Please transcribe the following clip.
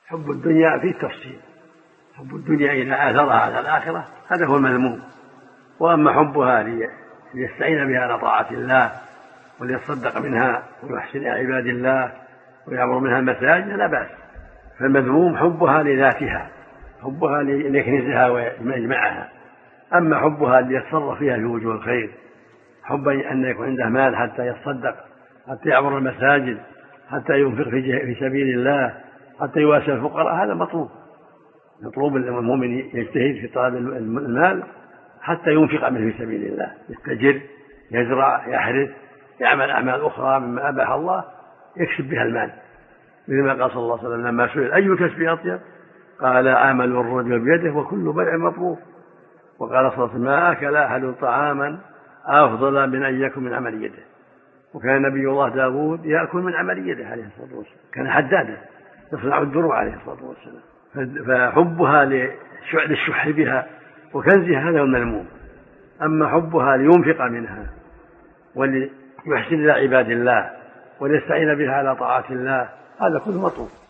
حب الدنيا فيه تفصيل، حب الدنيا إذا آثرها على الآخرة هذا هو المذموم. وأما حبها ليستعين بها على طاعة الله وليتصدق منها ويحسن إلى عباد الله ويعمر منها المساجد لا بأس. فالمذموم حبها لذاتها، حبها ليكنزها ويجمعها. أما حبها ليتصرف فيها في وجوه الخير، حبا أن يكون عنده مال حتى يتصدق، حتى يعمر المساجد، حتى ينفق في سبيل الله، حتى يواسي الفقراء، هذا مطلوب المؤمن يجتهد في طلب المال حتى ينفق منه في سبيل الله، يستجر، يزرع، يحرث، يعمل أعمال أخرى مما أباح الله يكسب بها المال. مثل ما قال صلى الله عليه وسلم لما سئل أي الكسب أطيب قال عمل الرجل بيده وكل بيع مطلوب. وقال صلى الله عليه وسلم ما أكل أحد طعاما أفضل من أن يأكل من عمل يده. وكان نبي الله داود يأكل من عمل يده عليه الصلاة والسلام، كان حدادا يصنع الدروع عليه الصلاة والسلام. فحبها للشح بها وكنزها هذا هو المذموم. أما حبها لينفق منها وليحسن إلى عباد الله وليستعين بها على طاعة الله هذا كله مطلوب.